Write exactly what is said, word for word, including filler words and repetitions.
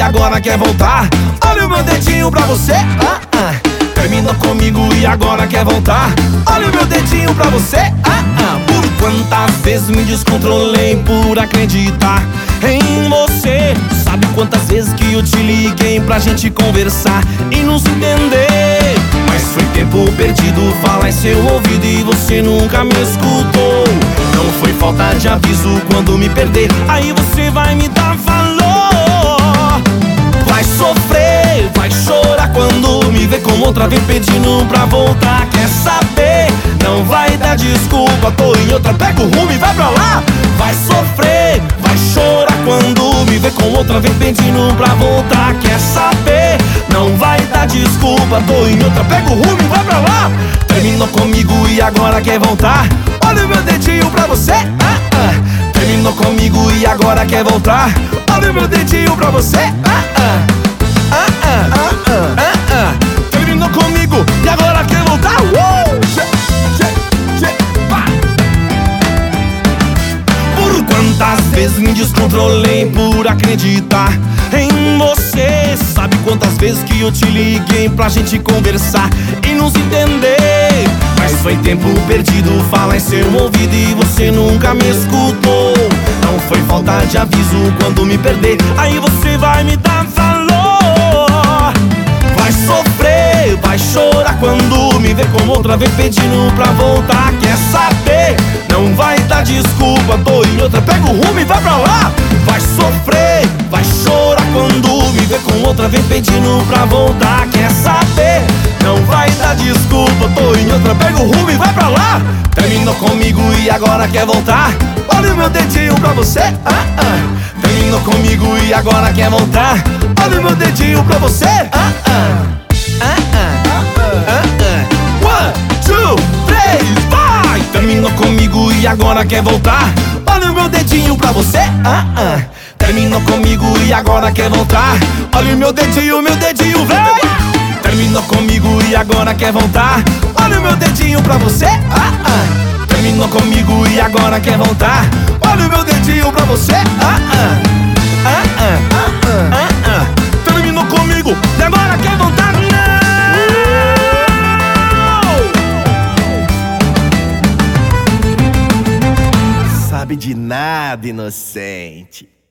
agora quer voltar. Olha o meu dedinho pra você. Ah, ah. Terminou comigo e agora quer voltar. Olha o meu dedinho pra você. Ah, ah. Por quantas vezes me descontrolei por acreditar em você. Sabe quantas vezes que eu te liguei pra gente conversar e nos entender? Mas foi tempo perdido falar em seu ouvido e você nunca me escutou. Não foi falta de aviso quando me perder, aí você vai me dar valor. Vai sofrer, vai chorar quando me ver com outra, vem pedindo pra voltar. Quer saber? Não vai dar desculpa, tô em outra, pega o rumo e vai pra lá. Vai sofrer, vai chorar quando me ver com outra, vem pedindo pra voltar. Quer saber? Não vai dar desculpa, tô em outra, pega o rumo e vai pra lá. Terminou comigo e agora quer voltar. Olha o meu dedinho pra você. Ah, ah. Terminou comigo e agora quer voltar. Olha o meu dedinho pra você. Ah, ah. Ah, ah. Ah, ah. Ah, ah. Terminou comigo e agora quer voltar. Uh! Por quantas vezes me descontrolei por acreditar em você. Sabe quantas vezes que eu te liguei pra gente conversar e nos entender? Mas foi tempo perdido falar em seu ouvido e você nunca me escutou. Não foi falta de aviso quando me perder, aí você vai me dar valor. Vai sofrer, vai chorar quando me ver com outra, vem pedindo pra voltar. Quer saber? Não vai dar desculpa, tô em outra, pega o rumo e vai pra lá. Vai sofrer, vai chorar quando me ver com outra, vem pedindo pra voltar. Quer saber? Não vai dar desculpa, tô em outra, pega o rumo e vai pra lá. Terminou comigo e agora quer voltar. Olha o meu dedinho pra você. Ah, ah. Terminou comigo e agora quer voltar. Olha o meu dedinho pra você. Ah, ah. Ah, ah. Ah, ah. One, two, três, vai! Terminou comigo e agora quer voltar. Olha o meu dedinho pra você. Ah, ah. Terminou comigo e agora quer voltar. Olha o meu dedinho, meu dedinho, vem! Terminou comigo e agora quer voltar. Olha o meu dedinho pra você. Ah, ah. Terminou comigo e agora quer voltar. Olha o meu dedinho pra você. Ah, ah. Ah, ah. Ah, ah. Ah, ah. Terminou comigo e agora quer voltar. Não! Sabe de nada, inocente.